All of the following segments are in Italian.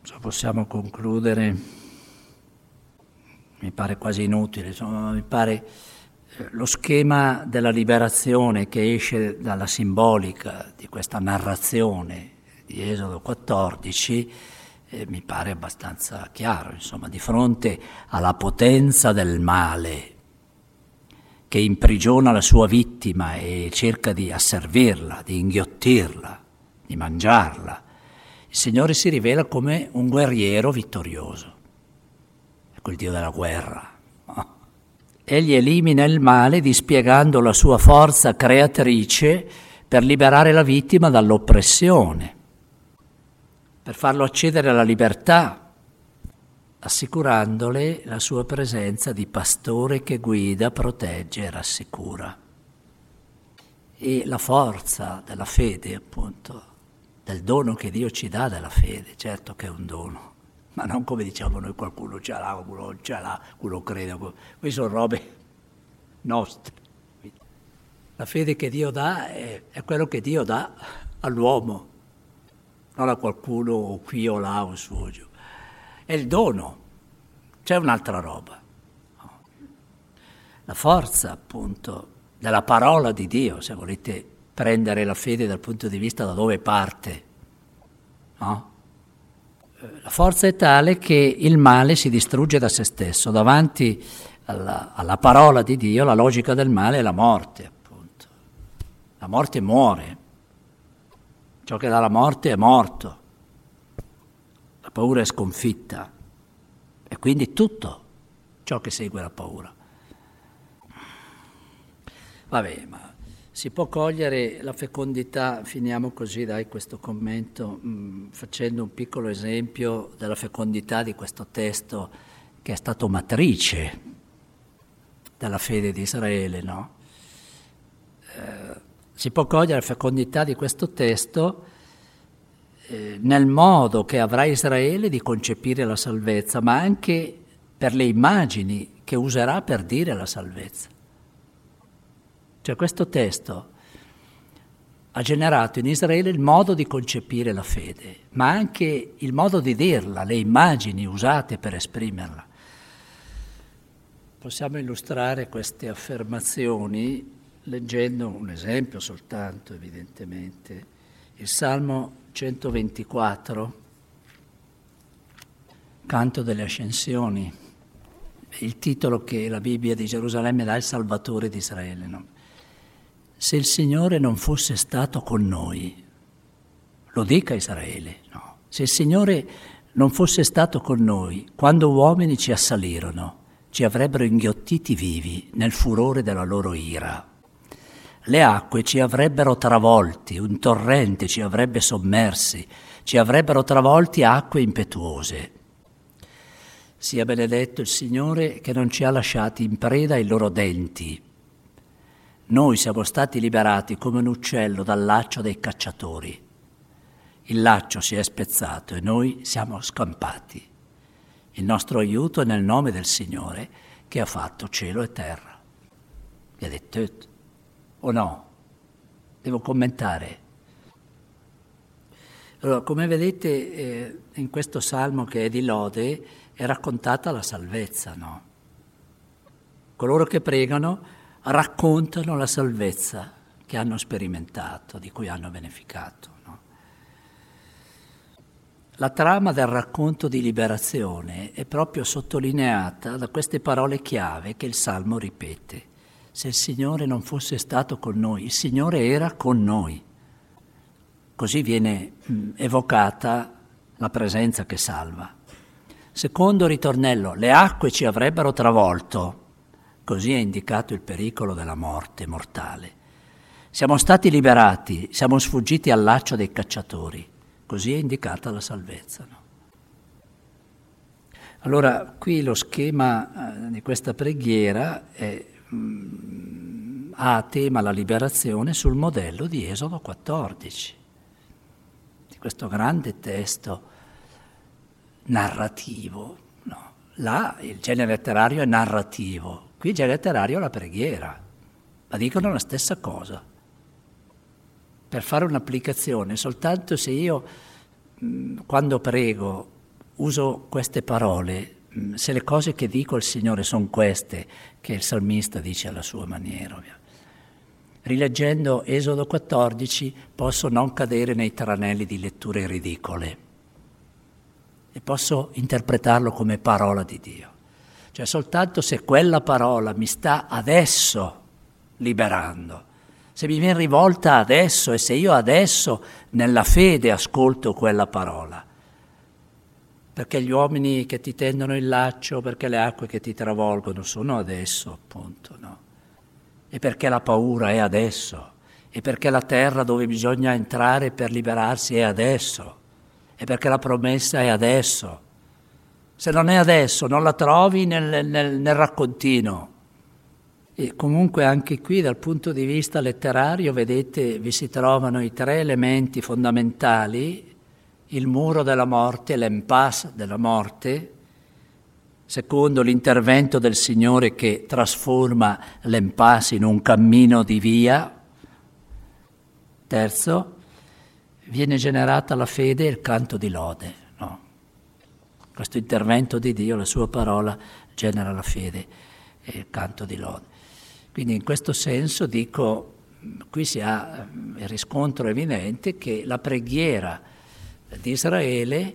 Possiamo concludere, mi pare quasi inutile, insomma, mi pare lo schema della liberazione che esce dalla simbolica di questa narrazione di Esodo 14 mi pare abbastanza chiaro, insomma, di fronte alla potenza del male che imprigiona la sua vittima e cerca di asservirla, di inghiottirla, di mangiarla. Il Signore si rivela come un guerriero vittorioso, ecco il Dio della guerra. Egli elimina il male dispiegando la sua forza creatrice per liberare la vittima dall'oppressione, per farlo accedere alla libertà, assicurandole la sua presenza di pastore che guida, protegge e rassicura. E la forza della fede, appunto, del dono che Dio ci dà della fede, certo che è un dono, ma non come diciamo noi, qualcuno ce l'ha, qualcuno non ce l'ha, quello crede, queste sono robe nostre. La fede che Dio dà è quello che Dio dà all'uomo, non a qualcuno qui o là o su o giù. È il dono, c'è un'altra roba. La forza, appunto, della parola di Dio, se volete prendere la fede dal punto di vista da dove parte, no? La forza è tale che il male si distrugge da se stesso. Davanti alla parola di Dio, la logica del male è la morte, appunto. La morte muore. Ciò che dà la morte è morto. La paura è sconfitta. E quindi tutto ciò che segue la paura. Vabbè, ma si può cogliere la fecondità, finiamo così, dai, questo commento, facendo un piccolo esempio della fecondità di questo testo che è stato matrice della fede di Israele, no? Si può cogliere la fecondità di questo testo nel modo che avrà Israele di concepire la salvezza, ma anche per le immagini che userà per dire la salvezza. Cioè questo testo ha generato in Israele il modo di concepire la fede, ma anche il modo di dirla, le immagini usate per esprimerla. Possiamo illustrare queste affermazioni leggendo un esempio soltanto, evidentemente. Il Salmo 124, Canto delle Ascensioni, il titolo che la Bibbia di Gerusalemme dà al Salvatore di Israele, no? Se il Signore non fosse stato con noi, lo dica Israele, no? Se il Signore non fosse stato con noi, quando uomini ci assalirono, ci avrebbero inghiottiti vivi nel furore della loro ira. Le acque ci avrebbero travolti, un torrente ci avrebbe sommersi, ci avrebbero travolti acque impetuose. Sia benedetto il Signore che non ci ha lasciati in preda ai loro denti. Noi siamo stati liberati come un uccello dal laccio dei cacciatori. Il laccio si è spezzato e noi siamo scampati. Il nostro aiuto è nel nome del Signore che ha fatto cielo e terra. Vi ha detto o no? Devo commentare. Allora, come vedete, in questo salmo che è di lode è raccontata la salvezza, no? Coloro che pregano raccontano la salvezza che hanno sperimentato, di cui hanno beneficato, no? La trama del racconto di liberazione è proprio sottolineata da queste parole chiave che il Salmo ripete. Se il Signore non fosse stato con noi, il Signore era con noi. Così viene evocata la presenza che salva. Secondo ritornello, le acque ci avrebbero travolto. Così è indicato il pericolo della morte mortale. Siamo stati liberati, siamo sfuggiti al laccio dei cacciatori. Così è indicata la salvezza, no? Allora, qui lo schema di questa preghiera ha a tema la liberazione sul modello di Esodo 14, di questo grande testo narrativo, no? Là il genere letterario è narrativo, qui il genere letterario è la preghiera, ma dicono la stessa cosa. Per fare un'applicazione, soltanto se io, quando prego, uso queste parole, se le cose che dico al Signore sono queste, che il salmista dice alla sua maniera. Rileggendo Esodo 14 posso non cadere nei tranelli di letture ridicole e posso interpretarlo come parola di Dio. Cioè soltanto se quella parola mi sta adesso liberando, se mi viene rivolta adesso e se io adesso nella fede ascolto quella parola, perché gli uomini che ti tendono il laccio, perché le acque che ti travolgono sono adesso, appunto, no? E perché la paura è adesso, e perché la terra dove bisogna entrare per liberarsi è adesso, e perché la promessa è adesso. Se non è adesso, non la trovi nel raccontino. E comunque anche qui dal punto di vista letterario, vedete, vi si trovano i tre elementi fondamentali: il muro della morte, l'impasse della morte, secondo l'intervento del Signore che trasforma l'impasse in un cammino di via, terzo, viene generata la fede e il canto di lode, no? Questo intervento di Dio, la sua parola, genera la fede e il canto di lode. Quindi in questo senso dico, qui si ha il riscontro evidente che la preghiera di Israele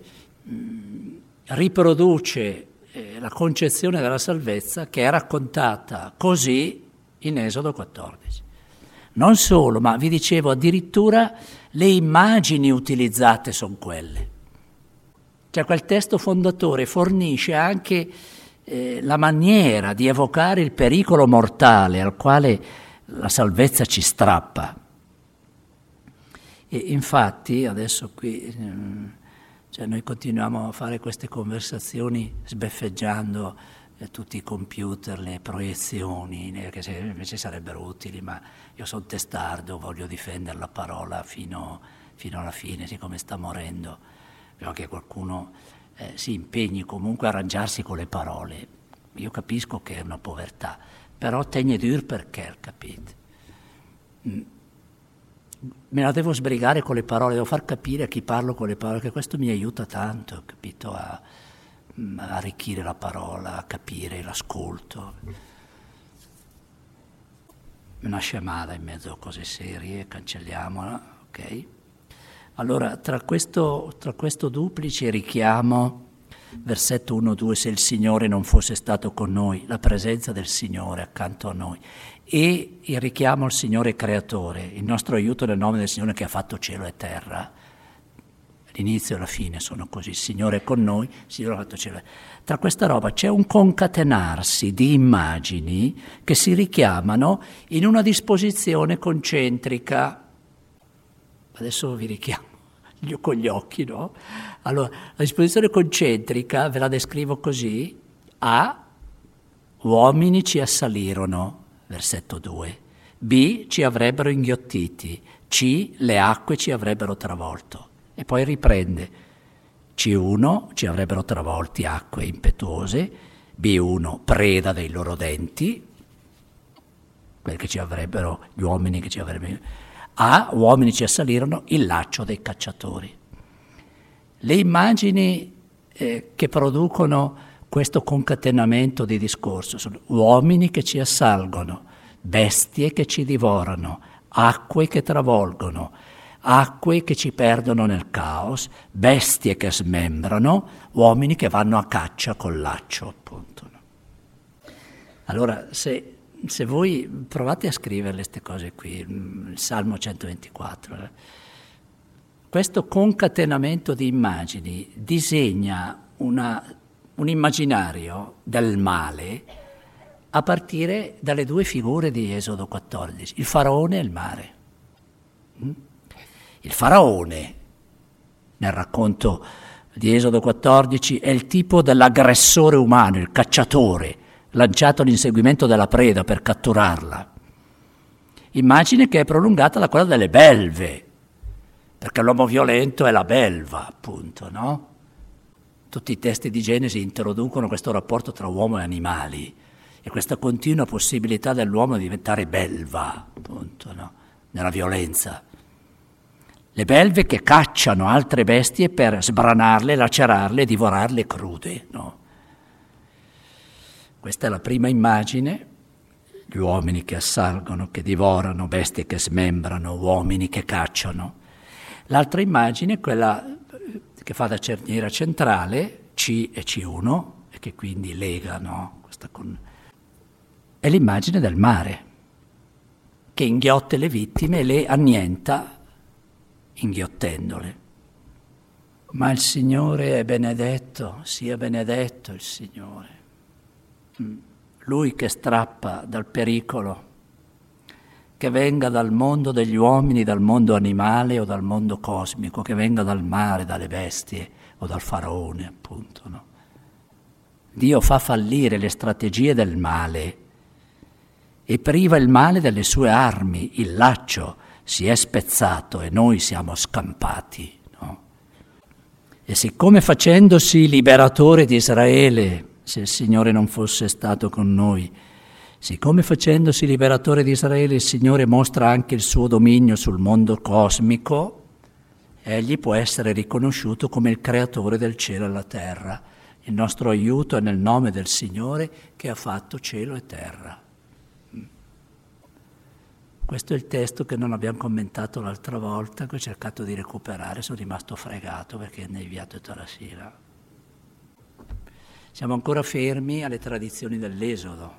riproduce la concezione della salvezza che è raccontata così in Esodo 14. Non solo, ma vi dicevo addirittura le immagini utilizzate sono quelle. Cioè quel testo fondatore fornisce anche la maniera di evocare il pericolo mortale al quale la salvezza ci strappa. E infatti adesso qui cioè noi continuiamo a fare queste conversazioni sbeffeggiando tutti i computer, le proiezioni, che invece sarebbero utili, ma io sono testardo, voglio difendere la parola fino alla fine, siccome sta morendo. Però che qualcuno si impegni comunque a arrangiarsi con le parole. Io capisco che è una povertà, però tegne dur perché, capite? Me la devo sbrigare con le parole, devo far capire a chi parlo con le parole, che questo mi aiuta tanto, capito, a arricchire la parola, a capire l'ascolto. Una scemata in mezzo a cose serie, cancelliamola, ok? Allora, tra questo duplice richiamo, versetto 1-2, se il Signore non fosse stato con noi, la presenza del Signore accanto a noi, e il richiamo al Signore creatore, il nostro aiuto nel nome del Signore che ha fatto cielo e terra. L'inizio e la fine sono così, il Signore è con noi, il Signore ha fatto cielo e terra. Tra questa roba c'è un concatenarsi di immagini che si richiamano in una disposizione concentrica. Adesso vi richiamo con gli occhi, no? Allora, la disposizione concentrica, ve la descrivo così: A, uomini ci assalirono, versetto 2, B, ci avrebbero inghiottiti, C, le acque ci avrebbero travolto. E poi riprende, C1, ci avrebbero travolti acque impetuose, B1, preda dei loro denti, gli uomini che ci avrebbero... A, uomini ci assalirono, il laccio dei cacciatori. Le immagini che producono questo concatenamento di discorso sono uomini che ci assalgono, bestie che ci divorano, acque che travolgono, acque che ci perdono nel caos, bestie che smembrano, uomini che vanno a caccia col laccio, appunto. Allora, se voi provate a scrivere queste cose qui, il Salmo 124, questo concatenamento di immagini disegna un immaginario del male a partire dalle due figure di Esodo 14, il faraone e il mare. Il faraone, nel racconto di Esodo 14, è il tipo dell'aggressore umano, il cacciatore, lanciato all'inseguimento della preda per catturarla. Immagine che è prolungata da quella delle belve, perché l'uomo violento è la belva, appunto, no? Tutti i testi di Genesi introducono questo rapporto tra uomo e animali e questa continua possibilità dell'uomo di diventare belva, appunto, no? Nella violenza. Le belve che cacciano altre bestie per sbranarle, lacerarle, divorarle crude, no? Questa è la prima immagine, gli uomini che assalgono, che divorano, bestie che smembrano, uomini che cacciano. L'altra immagine è quella che fa da cerniera centrale, C e C1, e che quindi lega, no? È l'immagine del mare, che inghiotte le vittime e le annienta inghiottendole. Ma il Signore è benedetto, sia benedetto il Signore. Lui che strappa dal pericolo, che venga dal mondo degli uomini, dal mondo animale o dal mondo cosmico, che venga dal mare, dalle bestie o dal faraone, appunto, no? Dio fa fallire le strategie del male e priva il male delle sue armi, il laccio si è spezzato e noi siamo scampati, no? E siccome facendosi liberatore di Israele, se il Signore non fosse stato con noi, siccome facendosi liberatore di Israele il Signore mostra anche il suo dominio sul mondo cosmico, egli può essere riconosciuto come il creatore del cielo e la terra. Il nostro aiuto è nel nome del Signore che ha fatto cielo e terra. Questo è il testo che non abbiamo commentato l'altra volta, che ho cercato di recuperare, sono rimasto fregato perché ne ho inviato tutta la sera. Siamo ancora fermi alle tradizioni dell'Esodo,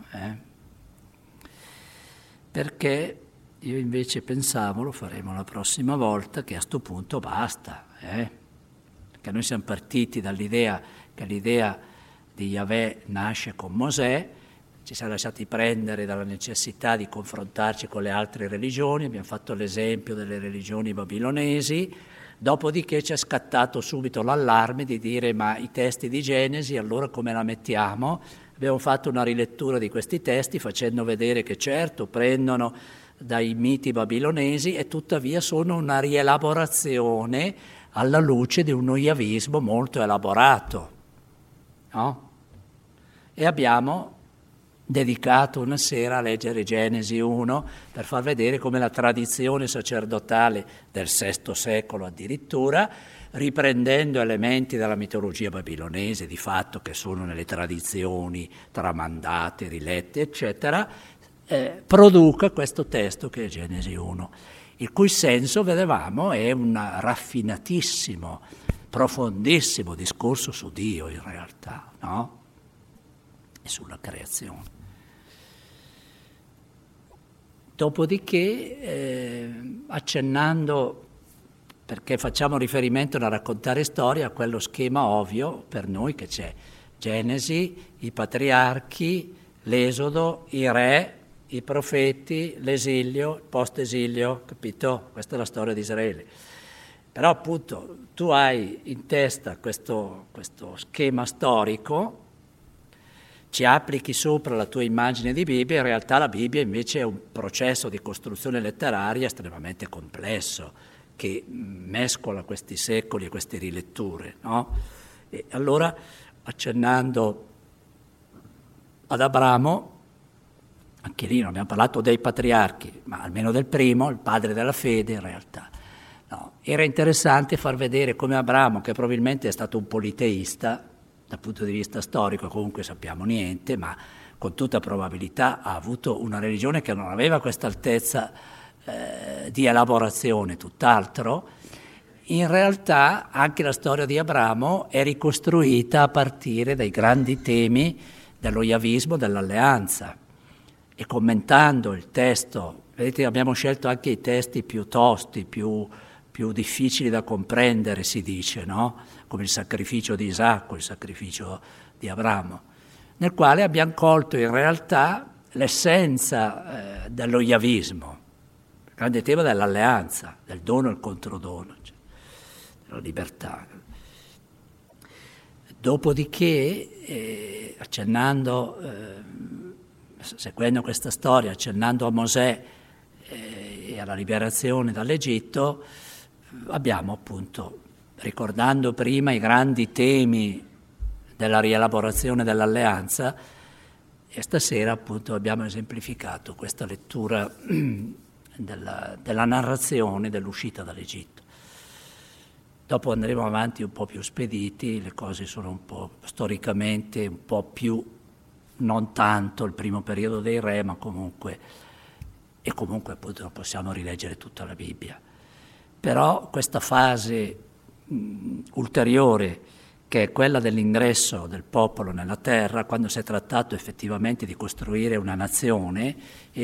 perché io invece pensavo, lo faremo la prossima volta, che a sto punto basta, perché noi siamo partiti dall'idea che l'idea di Yahweh nasce con Mosè, ci siamo lasciati prendere dalla necessità di confrontarci con le altre religioni, abbiamo fatto l'esempio delle religioni babilonesi, dopodiché ci è scattato subito l'allarme di dire ma i testi di Genesi allora come la mettiamo? Abbiamo fatto una rilettura di questi testi facendo vedere che certo prendono dai miti babilonesi e tuttavia sono una rielaborazione alla luce di uno yavismo molto elaborato, no? E abbiamo dedicato una sera a leggere Genesi 1 per far vedere come la tradizione sacerdotale del VI secolo addirittura, riprendendo elementi della mitologia babilonese, di fatto che sono nelle tradizioni tramandate, rilette, eccetera, produca questo testo che è Genesi 1, il cui senso, vedevamo, è un raffinatissimo, profondissimo discorso su Dio in realtà, no? E sulla creazione. Dopodiché, accennando, perché facciamo riferimento nel raccontare storia a quello schema ovvio per noi che c'è Genesi, i patriarchi, l'Esodo, i re, i profeti, l'esilio, il post-esilio, capito? Questa è la storia di Israele. Però appunto tu hai in testa questo schema storico, ci applichi sopra la tua immagine di Bibbia, in realtà la Bibbia invece è un processo di costruzione letteraria estremamente complesso, che mescola questi secoli e queste riletture, no? E allora, accennando ad Abramo, anche lì non abbiamo parlato dei patriarchi, ma almeno del primo, il padre della fede in realtà. No, era interessante far vedere come Abramo, che probabilmente è stato un politeista, dal punto di vista storico comunque sappiamo niente, ma con tutta probabilità ha avuto una religione che non aveva questa altezza di elaborazione, tutt'altro. In realtà anche la storia di Abramo è ricostruita a partire dai grandi temi dello yavismo, dell'alleanza, e commentando il testo, vedete abbiamo scelto anche i testi più tosti, più difficili da comprendere, si dice, no? Come il sacrificio di Isacco, il sacrificio di Abramo, nel quale abbiamo colto in realtà l'essenza dello yavismo, il grande tema dell'alleanza, del dono e il controdono, cioè, della libertà. Dopodiché, accennando, seguendo questa storia, accennando a Mosè e alla liberazione dall'Egitto, abbiamo appunto, ricordando prima i grandi temi della rielaborazione dell'alleanza, e stasera appunto abbiamo esemplificato questa lettura della narrazione dell'uscita dall'Egitto. Dopo andremo avanti un po' più spediti, le cose sono un po' storicamente un po' più, non tanto il primo periodo dei re, ma comunque, e comunque appunto possiamo rileggere tutta la Bibbia. Però questa fase ulteriore, che è quella dell'ingresso del popolo nella terra, quando si è trattato effettivamente di costruire una nazione,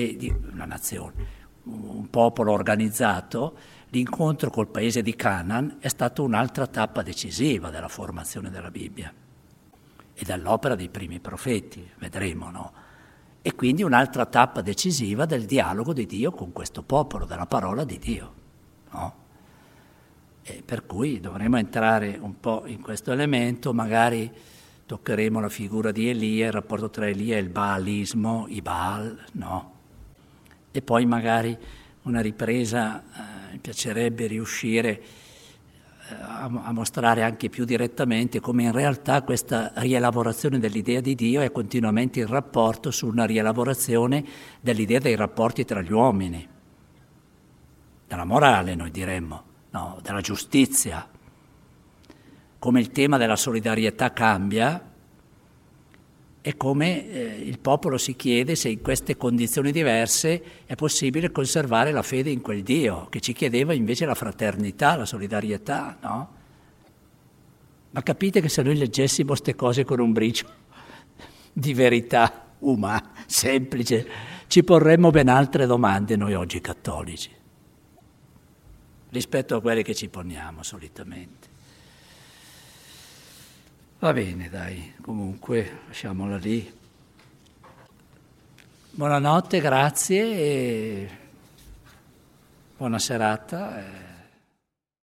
un popolo organizzato, l'incontro col paese di Canaan è stata un'altra tappa decisiva della formazione della Bibbia e dell'opera dei primi profeti, vedremo, no? E quindi un'altra tappa decisiva del dialogo di Dio con questo popolo, della parola di Dio, no? E per cui dovremo entrare un po' in questo elemento, magari toccheremo la figura di Elia, il rapporto tra Elia e il baalismo, i Baal, no? E poi magari una ripresa, mi piacerebbe riuscire a mostrare anche più direttamente come in realtà questa rielaborazione dell'idea di Dio è continuamente in rapporto su una rielaborazione dell'idea dei rapporti tra gli uomini, della morale noi diremmo, no, della giustizia. Come il tema della solidarietà cambia e come il popolo si chiede se in queste condizioni diverse è possibile conservare la fede in quel Dio, che ci chiedeva invece la fraternità, la solidarietà, no? Ma capite che se noi leggessimo queste cose con un briciolo di verità umana, semplice, ci porremmo ben altre domande noi oggi cattolici, rispetto a quelle che ci poniamo solitamente. Va bene, dai, comunque lasciamola lì. Buonanotte, grazie e buona serata.